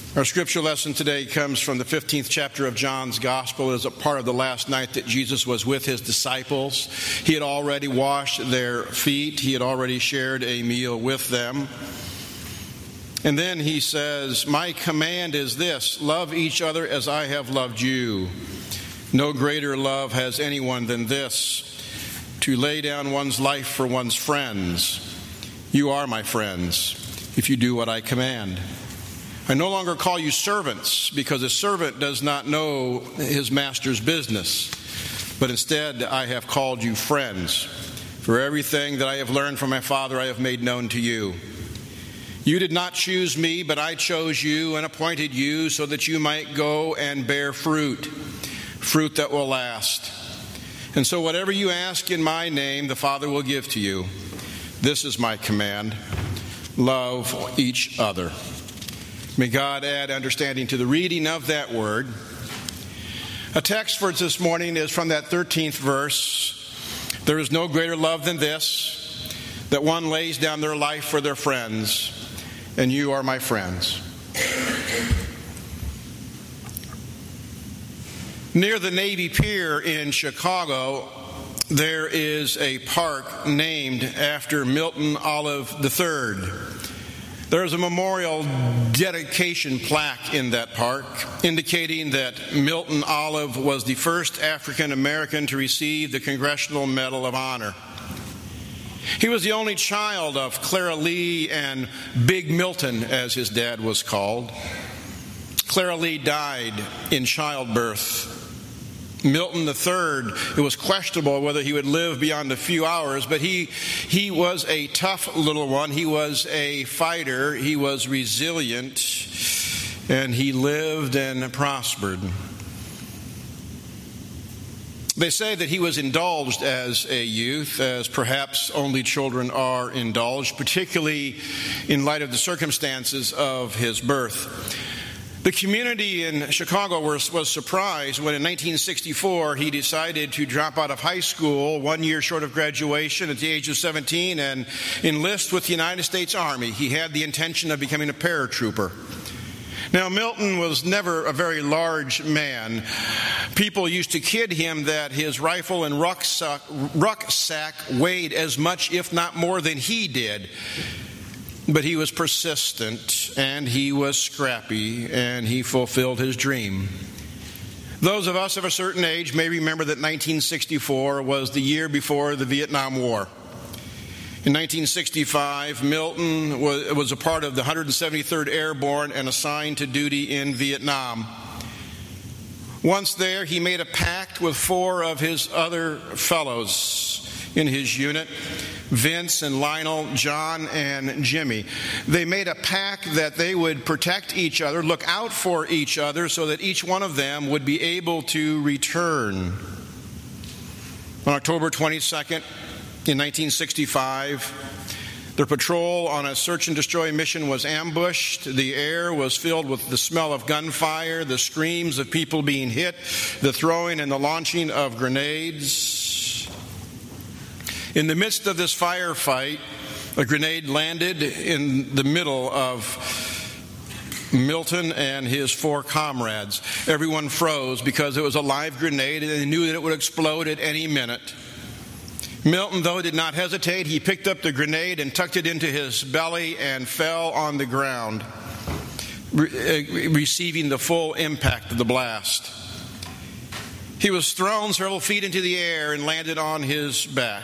Our scripture lesson today comes from the 15th chapter of John's Gospel. It is a part of the last night that Jesus was with his disciples. He had already washed their feet. He had already shared a meal with them. And then he says, "My command is this, love each other as I have loved you. No greater love has anyone than this, to lay down one's life for one's friends. You are my friends, if you do what I command. I no longer call you servants, because a servant does not know his master's business. But instead, I have called you friends. For everything that I have learned from my Father, I have made known to you. You did not choose me, but I chose you and appointed you so that you might go and bear fruit that will last. And so whatever you ask in my name, the Father will give to you. This is my command, love each other." May God add understanding to the reading of that word. A text for us this morning is from that 13th verse. "There is no greater love than this, that one lays down their life for their friends, and you are my friends." Near the Navy Pier in Chicago, there is a park named after Milton Olive III. There is a memorial dedication plaque in that park indicating that Milton Olive was the first African American to receive the Congressional Medal of Honor. He was the only child of Clara Lee and Big Milton, as his dad was called. Clara Lee died in childbirth. Milton III, it was questionable whether he would live beyond a few hours, but he was a tough little one. He was a fighter. He was resilient, and he lived and prospered. They say that he was indulged as a youth, as perhaps only children are indulged, particularly in light of the circumstances of his birth. The community in Chicago was surprised when in 1964 he decided to drop out of high school 1 year short of graduation at the age of 17 and enlist with the United States Army. He had the intention of becoming a paratrooper. Now, Milton was never a very large man. People used to kid him that his rifle and rucksack weighed as much, if not more, than he did. But he was persistent, and he was scrappy, and he fulfilled his dream. Those of us of a certain age may remember that 1964 was the year before the Vietnam War. In 1965, Milton was a part of the 173rd Airborne and assigned to duty in Vietnam. Once there, he made a pact with 4 of his other fellows in his unit, Vince and Lionel, John and Jimmy. They made a pact that they would protect each other, look out for each other, so that each one of them would be able to return. On October 22nd, in 1965, their patrol on a search and destroy mission was ambushed. The air was filled with the smell of gunfire, the screams of people being hit, the throwing and the launching of grenades. In the midst of this firefight, a grenade landed in the middle of Milton and his 4 comrades. Everyone froze because it was a live grenade and they knew that it would explode at any minute. Milton, though, did not hesitate. He picked up the grenade and tucked it into his belly and fell on the ground, receiving the full impact of the blast. He was thrown several feet into the air and landed on his back.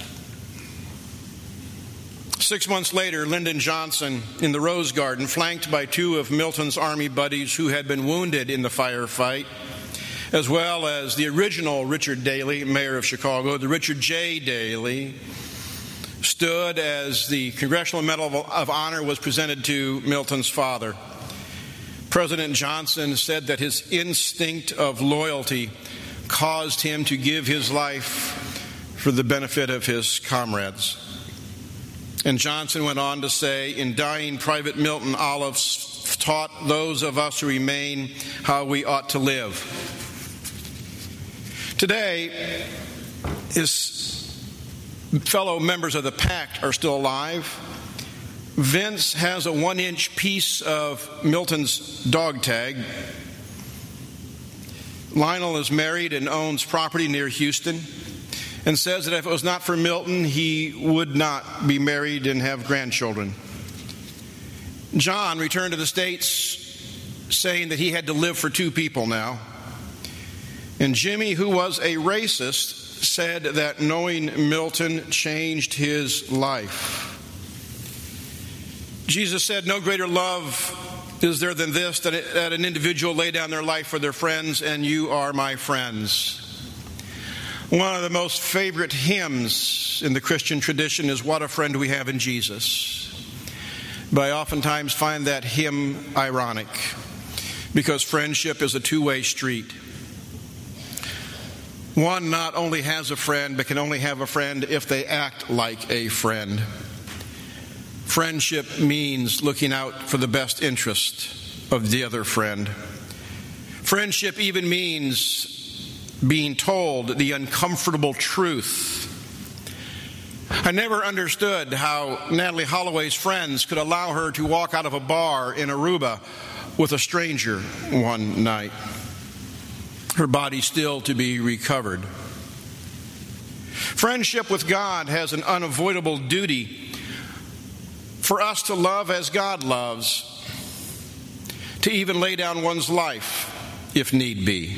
6 months later, Lyndon Johnson in the Rose Garden, flanked by 2 of Milton's Army buddies who had been wounded in the firefight, as well as the original Richard Daley, mayor of Chicago, the Richard J. Daley, stood as the Congressional Medal of Honor was presented to Milton's father. President Johnson said that his instinct of loyalty caused him to give his life for the benefit of his comrades. And Johnson went on to say, in dying, Private Milton Olive taught those of us who remain how we ought to live. Today, his fellow members of the pact are still alive. Vince has a 1-inch piece of Milton's dog tag. Lionel is married and owns property near Houston and says that if it was not for Milton, he would not be married and have grandchildren. John returned to the States saying that he had to live for 2 people now. And Jimmy, who was a racist, said that knowing Milton changed his life. Jesus said, "No greater love is there than this, that an individual lay down their life for their friends, and you are my friends." One of the most favorite hymns in the Christian tradition is "What a Friend We Have in Jesus." But I oftentimes find that hymn ironic, because friendship is a two-way street. One not only has a friend, but can only have a friend if they act like a friend. Friendship means looking out for the best interest of the other friend. Friendship even means being told the uncomfortable truth. I never understood how Natalie Holloway's friends could allow her to walk out of a bar in Aruba with a stranger one night, her body still to be recovered. Friendship with God has an unavoidable duty for us to love as God loves, to even lay down one's life if need be.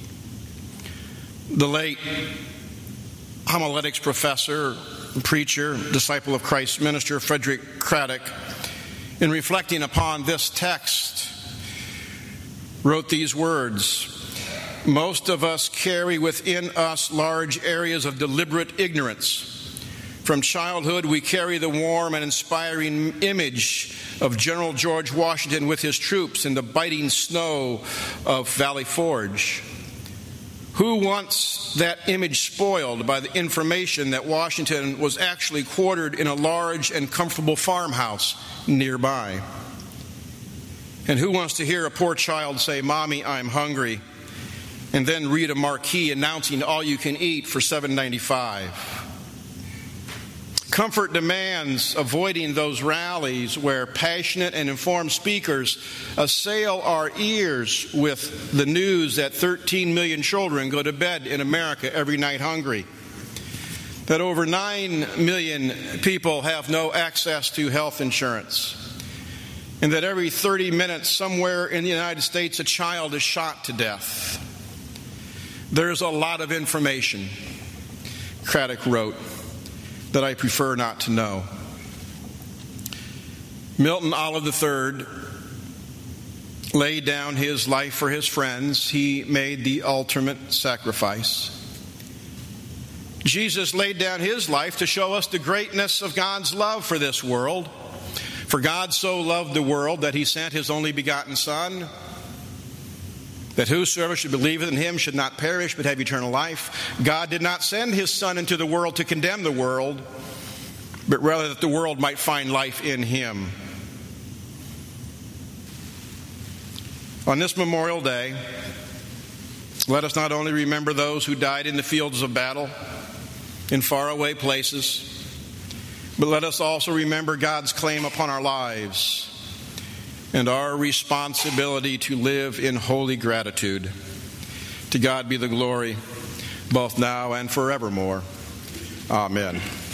The late homiletics professor, preacher, disciple of Christ minister Frederick Craddock, in reflecting upon this text, wrote these words: "Most of us carry within us large areas of deliberate ignorance. From childhood, we carry the warm and inspiring image of General George Washington with his troops in the biting snow of Valley Forge. Who wants that image spoiled by the information that Washington was actually quartered in a large and comfortable farmhouse nearby? And who wants to hear a poor child say, 'Mommy, I'm hungry,' and then read a marquee announcing all you can eat for $7.95? Comfort demands avoiding those rallies where passionate and informed speakers assail our ears with the news that 13 million children go to bed in America every night hungry, that over 9 million people have no access to health insurance, and that every 30 minutes somewhere in the United States a child is shot to death. There's a lot of information," Craddock wrote, "that I prefer not to know." Milton Olive III laid down his life for his friends. He made the ultimate sacrifice. Jesus laid down his life to show us the greatness of God's love for this world. "For God so loved the world that he sent his only begotten Son, that whosoever should believe in him should not perish but have eternal life. God did not send his Son into the world to condemn the world, but rather that the world might find life in him." On this Memorial Day, let us not only remember those who died in the fields of battle, in faraway places, but let us also remember God's claim upon our lives and our responsibility to live in holy gratitude. To God be the glory, both now and forevermore. Amen.